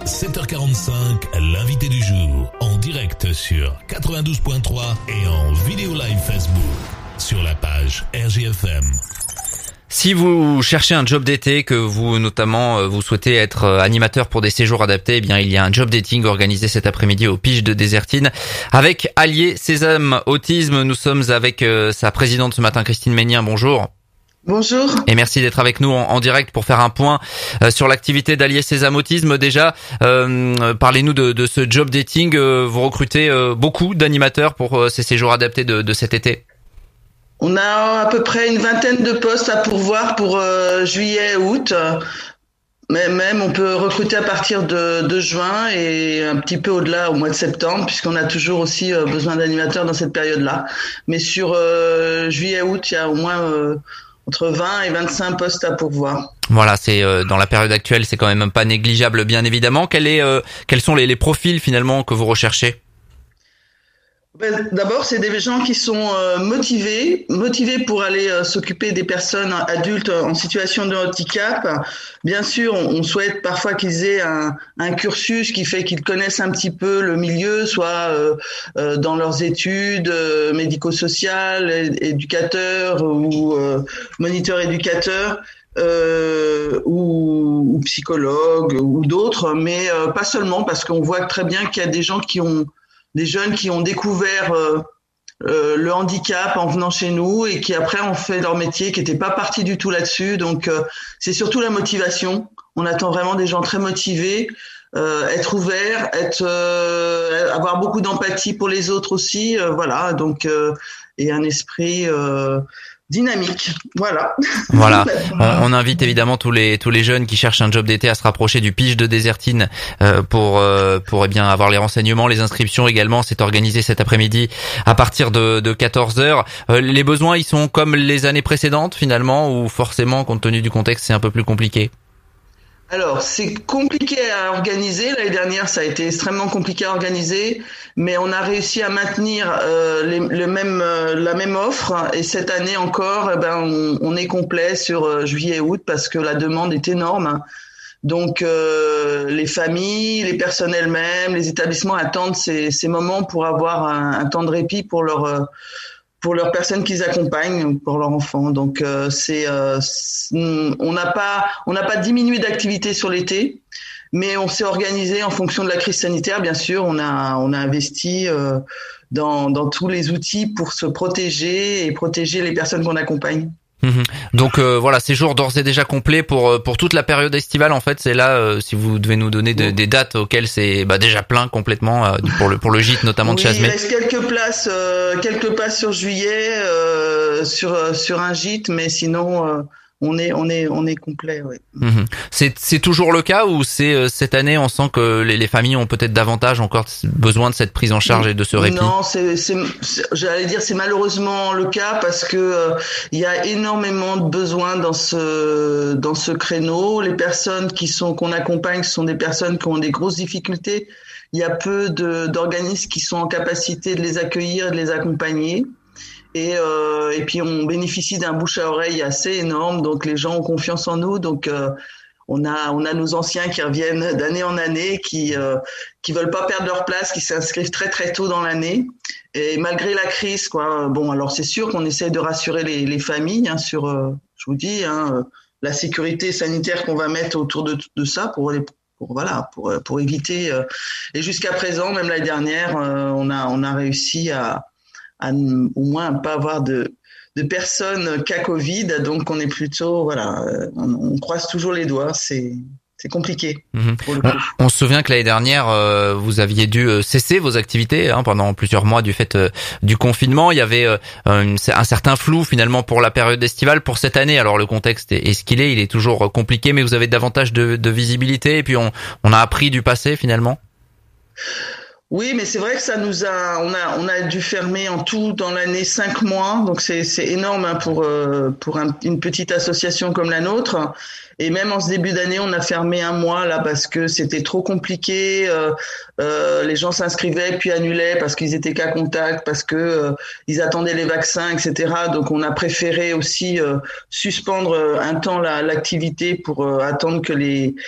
7h45, l'invité du jour, en direct sur 92.3 et en vidéo live Facebook, sur la page RGFM. Si vous cherchez un job d'été, que vous notamment vous souhaitez être animateur pour des séjours adaptés, eh bien il y a un job dating organisé cet après-midi au Pige de Désertine avec Allier Sésame Autisme. Nous sommes avec sa présidente ce matin, Christine Ménien. Bonjour. Bonjour. Et merci d'être avec nous en direct pour faire un point sur l'activité d'Allier Sésame Autisme. Déjà, parlez-nous de ce job dating. Vous recrutez beaucoup d'animateurs pour ces séjours adaptés de cet été. On a à peu près une vingtaine de postes à pourvoir pour juillet, août. Mais même on peut recruter à partir de juin et un petit peu au-delà au mois de septembre, puisqu'on a toujours aussi besoin d'animateurs dans cette période-là. Mais sur juillet, août, il y a au moins entre 20 et 25 postes à pourvoir. Voilà, c'est dans la période actuelle, c'est quand même pas négligeable, bien évidemment. Quels sont les profils finalement que vous recherchez ? D'abord, c'est des gens qui sont motivés pour aller s'occuper des personnes adultes en situation de handicap. Bien sûr, on souhaite parfois qu'ils aient un cursus qui fait qu'ils connaissent un petit peu le milieu, soit dans leurs études médico-sociales, éducateurs ou moniteurs éducateurs. Ou psychologues ou d'autres, mais pas seulement, parce qu'on voit très bien qu'il y a des jeunes qui ont découvert le handicap en venant chez nous et qui après ont fait leur métier, qui n'étaient pas partis du tout là-dessus. Donc c'est surtout la motivation. On attend vraiment des gens très motivés, être ouverts, avoir beaucoup d'empathie pour les autres aussi, voilà. Donc et un esprit dynamique, voilà. Voilà. On invite évidemment tous les jeunes qui cherchent un job d'été à se rapprocher du Pige de Désertine pour eh bien avoir les renseignements, les inscriptions également. C'est organisé cet après-midi à partir de 14h. Les besoins, ils sont comme les années précédentes finalement, ou forcément compte tenu du contexte, c'est un peu plus compliqué? Alors, c'est compliqué à organiser. L'année dernière, ça a été extrêmement compliqué à organiser, mais on a réussi à maintenir la même offre. Et cette année encore, on est complet sur juillet et août parce que la demande est énorme. Donc, les familles, les personnes elles-mêmes, les établissements attendent ces moments pour avoir un temps de répit pour leurs personnes qu'ils accompagnent, pour leurs enfants. Donc on n'a pas diminué d'activité sur l'été, mais on s'est organisé en fonction de la crise sanitaire. Bien sûr, on a investi dans tous les outils pour se protéger et protéger les personnes qu'on accompagne. Donc voilà, séjour d'ores et déjà complet pour toute la période estivale. En fait, c'est là si vous devez nous donner des dates auxquelles c'est déjà plein complètement pour le gîte notamment de Chasmet. Il reste quelques places sur juillet sur un gîte, mais sinon on est complet. Ouais. C'est toujours le cas, ou c'est cette année on sent que les familles ont peut-être davantage encore besoin de cette prise en charge et de ce répit? Non, j'allais dire c'est malheureusement le cas parce que il y a énormément de besoins dans ce créneau. Les personnes qu'on accompagne sont des personnes qui ont des grosses difficultés. Il y a peu d'organismes qui sont en capacité de les accueillir, de les accompagner. Et puis on bénéficie d'un bouche à oreille assez énorme, donc les gens ont confiance en nous. Donc on a nos anciens qui reviennent d'année en année, qui veulent pas perdre leur place, qui s'inscrivent très très tôt dans l'année. Et malgré la crise, quoi. Bon, alors c'est sûr qu'on essaie de rassurer les familles sur, je vous dis, la sécurité sanitaire qu'on va mettre autour de ça pour éviter. Et jusqu'à présent, même l'année dernière, on a réussi à au moins pas avoir de personnes cas Covid, donc on est plutôt on croise toujours les doigts, c'est compliqué. Pour le coup. On se souvient que l'année dernière vous aviez dû cesser vos activités pendant plusieurs mois du fait du confinement. Il y avait un certain flou finalement pour la période estivale. Pour cette année, alors le contexte est ce qu'il est, il est toujours compliqué, mais vous avez davantage de visibilité et puis on a appris du passé finalement. Oui, mais c'est vrai que on a dû fermer en tout dans l'année 5 mois, donc c'est énorme pour une petite association comme la nôtre. Et même en ce début d'année, on a fermé 1 mois là parce que c'était trop compliqué. Les gens s'inscrivaient puis annulaient parce qu'ils étaient cas contact, parce que ils attendaient les vaccins, etc. Donc on a préféré aussi suspendre un temps l'activité pour attendre que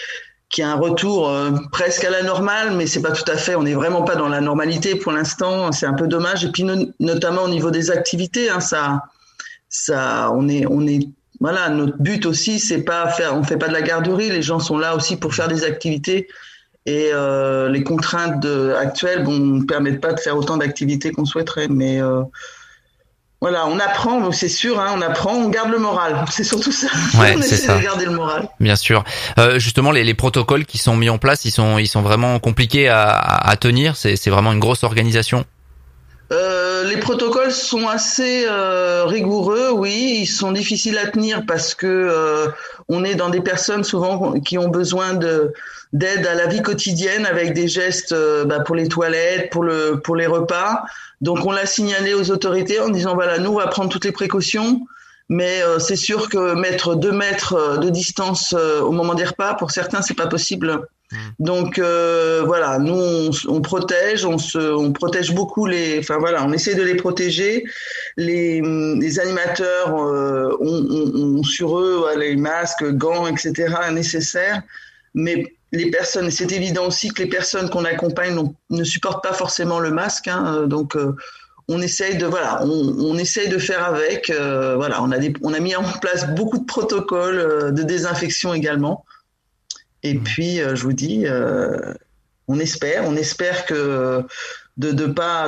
qu'il y a un retour presque à la normale, mais c'est pas tout à fait. On n'est vraiment pas dans la normalité pour l'instant. C'est un peu dommage. Et puis notamment au niveau des activités, hein, on est voilà. Notre but aussi, c'est pas faire. On fait pas de la garderie. Les gens sont là aussi pour faire des activités. Et les contraintes actuelles, ne permettent pas de faire autant d'activités qu'on souhaiterait. Mais voilà, on apprend, c'est sûr, hein, on apprend, on garde le moral. C'est surtout ça. Ouais, on c'est essaie ça. de garder le moral. Bien sûr. Justement, les protocoles qui sont mis en place, ils sont vraiment compliqués à tenir. C'est vraiment une grosse organisation. Les protocoles sont assez rigoureux, oui. Ils sont difficiles à tenir parce que on est dans des personnes souvent qui ont besoin d'aide à la vie quotidienne avec des gestes pour les toilettes, pour les repas. Donc on l'a signalé aux autorités en disant voilà, nous on va prendre toutes les précautions, mais c'est sûr que mettre 2 mètres de distance au moment des repas, pour certains c'est pas possible. Donc voilà, nous on protège, on protège beaucoup on essaie de les protéger. Les animateurs ont sur eux les masques, gants, etc. nécessaires, mais les personnes, c'est évident aussi que les personnes qu'on accompagne ne supportent pas forcément le masque, hein, donc on essaye de faire avec. Voilà, on a mis en place beaucoup de protocoles de désinfection également. Et puis, je vous dis, on espère que de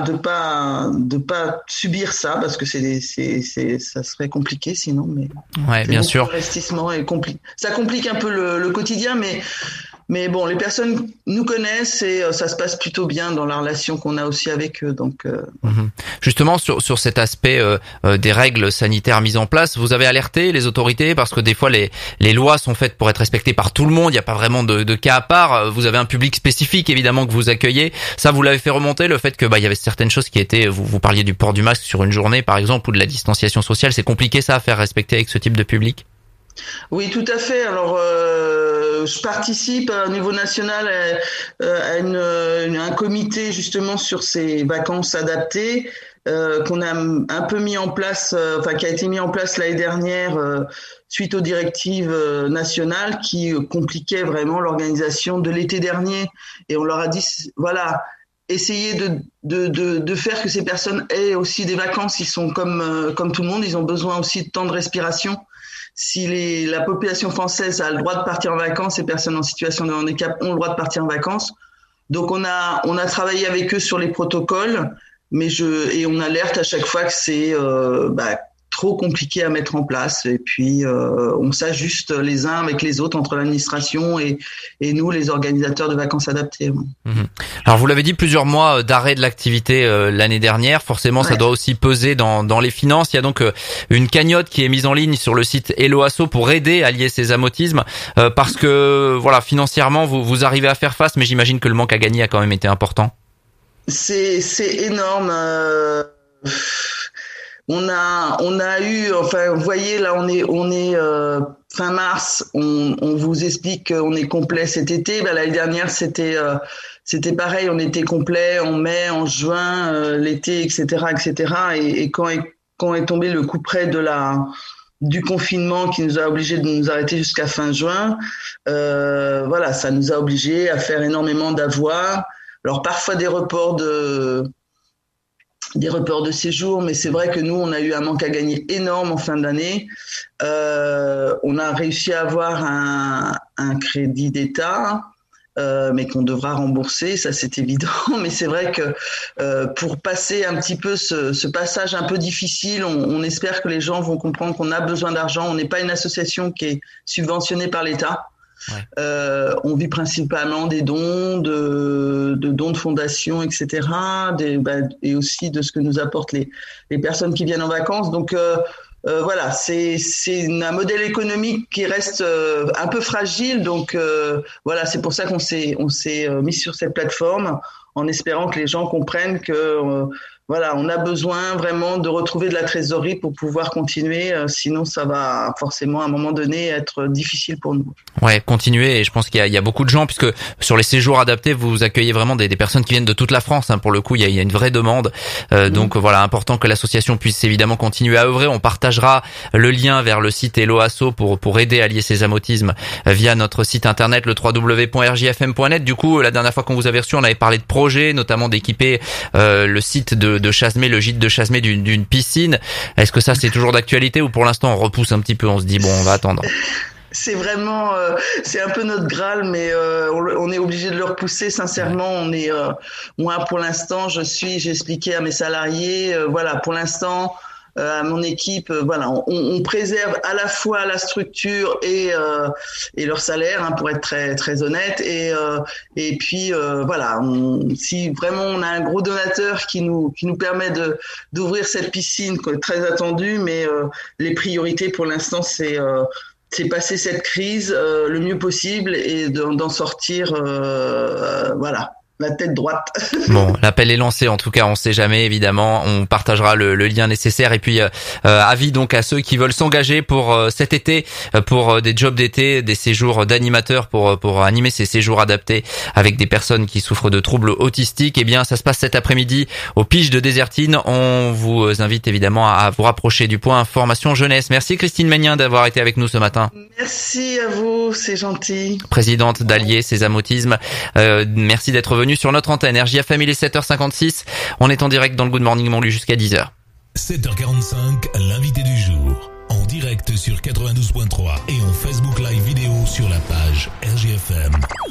pas subir ça, parce que ça serait compliqué sinon. Mais ouais, bien sûr. L'investissement est compliqué. Ça complique un peu le quotidien, mais bon, les personnes nous connaissent et ça se passe plutôt bien dans la relation qu'on a aussi avec eux. Donc, Justement, sur cet aspect des règles sanitaires mises en place, vous avez alerté les autorités parce que des fois les lois sont faites pour être respectées par tout le monde. Il n'y a pas vraiment de cas à part. Vous avez un public spécifique évidemment que vous accueillez. Ça, vous l'avez fait remonter, le fait que il y avait certaines choses qui étaient. Vous parliez du port du masque sur une journée par exemple ou de la distanciation sociale. C'est compliqué ça à faire respecter avec ce type de public. Oui, tout à fait. Alors, je participe au niveau national à un comité justement sur ces vacances adaptées qu'on a un peu mis en place, qui a été mis en place l'année dernière suite aux directives nationales qui compliquaient vraiment l'organisation de l'été dernier. Et on leur a dit, voilà, essayez de faire que ces personnes aient aussi des vacances. Ils sont comme tout le monde, ils ont besoin aussi de temps de respiration. Si la population française a le droit de partir en vacances, les personnes en situation de handicap ont le droit de partir en vacances. Donc on a travaillé avec eux sur les protocoles, et on alerte à chaque fois que c'est trop compliqué à mettre en place. Et puis on s'ajuste les uns avec les autres entre l'administration et nous, les organisateurs de vacances adaptées. Mmh. Alors vous l'avez dit, plusieurs mois d'arrêt de l'activité l'année dernière. Forcément, ça doit aussi peser dans les finances. Il y a donc une cagnotte qui est mise en ligne sur le site Hello Asso pour aider à lier ces amotismes, parce que voilà, financièrement vous arrivez à faire face, mais j'imagine que le manque à gagner a quand même été important. C'est énorme. On a eu, vous voyez, là, on est fin mars, on vous explique qu'on est complet cet été. L'année dernière, c'était pareil, on était complet en mai, en juin, l'été, etc., etc. Et quand est tombé le coup près du confinement qui nous a obligés de nous arrêter jusqu'à fin juin, voilà, ça nous a obligés à faire énormément d'avoirs. Alors parfois des reports de séjour, mais c'est vrai que nous, on a eu un manque à gagner énorme en fin d'année. On a réussi à avoir un crédit d'État, mais qu'on devra rembourser, ça c'est évident. Mais c'est vrai que pour passer un petit peu ce passage un peu difficile, on espère que les gens vont comprendre qu'on a besoin d'argent. On n'est pas une association qui est subventionnée par l'État. Ouais. On vit principalement des dons, de dons de fondations, etc. Et aussi de ce que nous apportent les personnes qui viennent en vacances. Donc voilà, c'est un modèle économique qui reste un peu fragile. Donc voilà, c'est pour ça qu'on s'est mis sur cette plateforme en espérant que les gens comprennent que voilà, on a besoin vraiment de retrouver de la trésorerie pour pouvoir continuer. Sinon, ça va forcément à un moment donné être difficile pour nous. Ouais, continuer. Et je pense qu'il y a beaucoup de gens, puisque sur les séjours adaptés, vous accueillez vraiment des personnes qui viennent de toute la France. Hein, pour le coup, il y a une vraie demande. Donc voilà, important que l'association puisse évidemment continuer à œuvrer. On partagera le lien vers le site Hello Asso pour aider à lier Sésame Autisme via notre site internet, le www.rjfm.net. Du coup, la dernière fois qu'on vous avait reçu, on avait parlé de projets, notamment d'équiper le site de Chasmé, le gîte de Chasmé d'une piscine. Est-ce que ça c'est toujours d'actualité ou pour l'instant on repousse un petit peu, on se dit bon on va attendre? C'est vraiment, c'est un peu notre Graal, mais on est obligé de le repousser. Sincèrement, moi pour l'instant, j'ai expliqué à mes salariés, voilà, pour l'instant, à mon équipe, voilà, on préserve à la fois la structure et leur salaire, hein, pour être très très honnête, et puis voilà, si vraiment on a un gros donateur qui nous permet d'ouvrir cette piscine très attendue, mais les priorités pour l'instant c'est passer cette crise le mieux possible et d'en sortir, voilà, la tête droite. Bon, l'appel est lancé, en tout cas, on sait jamais, évidemment, on partagera le lien nécessaire et puis avis donc à ceux qui veulent s'engager pour cet été, pour des jobs d'été, des séjours d'animateurs pour animer ces séjours adaptés avec des personnes qui souffrent de troubles autistiques. Eh bien, ça se passe cet après-midi au Pige de Désertine. On vous invite évidemment à vous rapprocher du point Information Jeunesse. Merci Christine Magnin d'avoir été avec nous ce matin. Merci à vous, c'est gentil. Présidente d'Allier Sésame Autisme. Merci d'être venue sur notre antenne. RJFM, il est 7h56. On est en direct dans le Good Morning Montluy jusqu'à 10h. 7h45, l'invité du jour. En direct sur 92.3 et en Facebook Live vidéo sur la page RJFM.